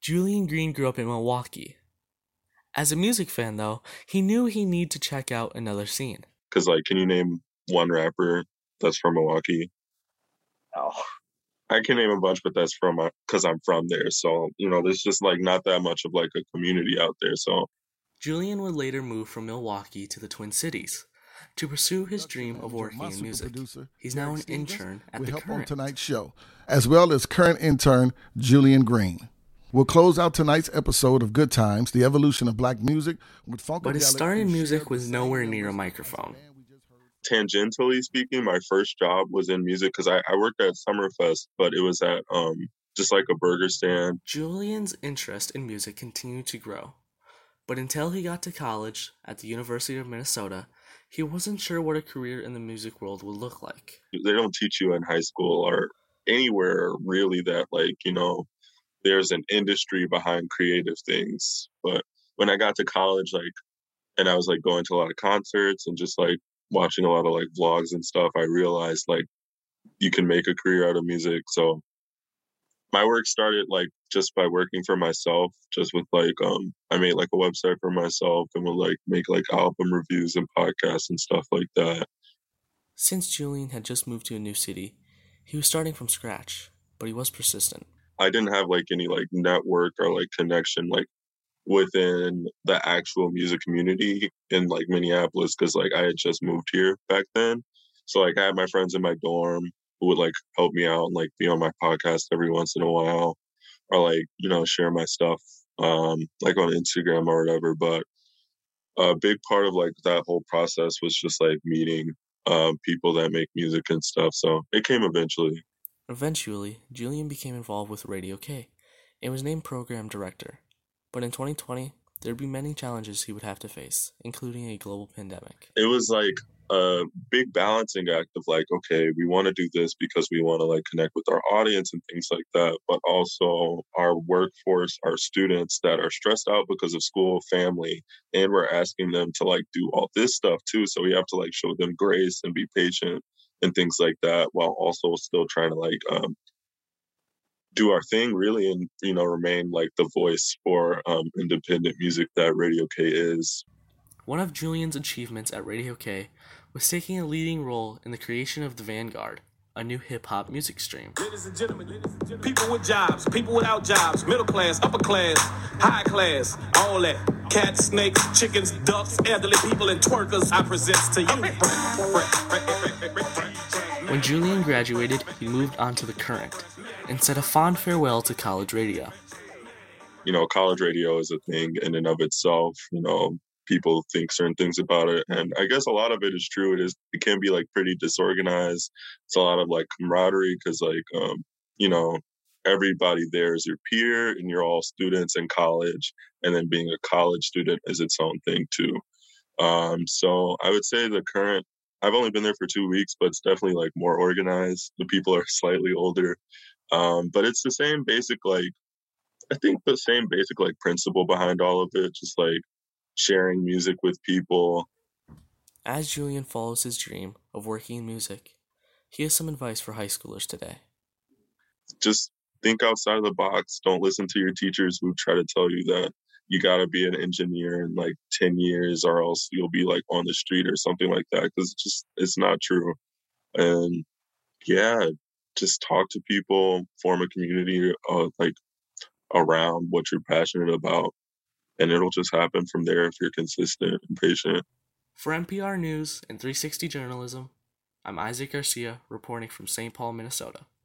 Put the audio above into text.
Julian Green grew up in Milwaukee. As a music fan, though, he knew he needed to check out another scene. Because, like, can you name one rapper that's from Milwaukee? Oh, I can name a bunch, but that's from because I'm from there. So, there's just like not that much of like a community out there. So, Julian would later move from Milwaukee to the Twin Cities to pursue his dream of working in music. He's now an intern at the Current. On tonight's show, as well as current intern Julian Green. We'll close out tonight's episode of Good Times, the evolution of black music with Funkadelic. But his start in music was nowhere near a microphone. Tangentially speaking, my first job was in music because I worked at Summerfest, but it was at just like a burger stand. Julian's interest in music continued to grow, but until he got to college at the University of Minnesota, he wasn't sure what a career in the music world would look like. They don't teach you in high school or anywhere really that there's an industry behind creative things. But when I got to college, and I was going to a lot of concerts and just watching a lot of vlogs and stuff, I realized you can make a career out of music. So my work started just by working for myself, just with I made a website for myself and would make album reviews and podcasts and stuff like that. Since Julian had just moved to a new city, he was starting from scratch, but he was persistent. I didn't have any network or connection within the actual music community in Minneapolis because I had just moved here back then. So I had my friends in my dorm who would help me out and be on my podcast every once in a while or share my stuff on Instagram or whatever. But a big part of that whole process was just meeting people that make music and stuff. So it came eventually. Eventually, Julian became involved with Radio K and was named program director. But in 2020, there'd be many challenges he would have to face, including a global pandemic. It was a big balancing act of okay, we want to do this because we want to connect with our audience and things like that, but also our workforce, our students that are stressed out because of school, family, and we're asking them to do all this stuff too. So we have to show them grace and be patient and things like that, while also still trying to do our thing really and remain the voice for independent music that Radio K is. One of Julian's achievements at Radio K was taking a leading role in the creation of The Vanguard, a new hip-hop music stream. Ladies and gentlemen, people with jobs, people without jobs, middle class, upper class, high class, all that. Cats, snakes, chickens, ducks, elderly people, and twerkers, I present to you. When Julian graduated, he moved on to The Current and said a fond farewell to college radio. College radio is a thing in and of itself. People think certain things about it, and I guess a lot of it is true. It can be pretty disorganized. It's a lot of camaraderie because everybody there is your peer and you're all students in college, and then being a college student is its own thing too. So I would say The Current, I've only been there for 2 weeks, but it's definitely more organized. The people are slightly older, but it's the same basic I think the same basic principle behind all of it, just sharing music with people. As Julian follows his dream of working in music, he has some advice for high schoolers today. Just think outside of the box. Don't listen to your teachers who try to tell you that you got to be an engineer in 10 years or else you'll be on the street or something like that, because it's not true. And yeah, just talk to people, form a community around what you're passionate about, and it'll just happen from there if you're consistent and patient. For NPR News and 360 Journalism, I'm Isaac Garcia reporting from St. Paul, Minnesota.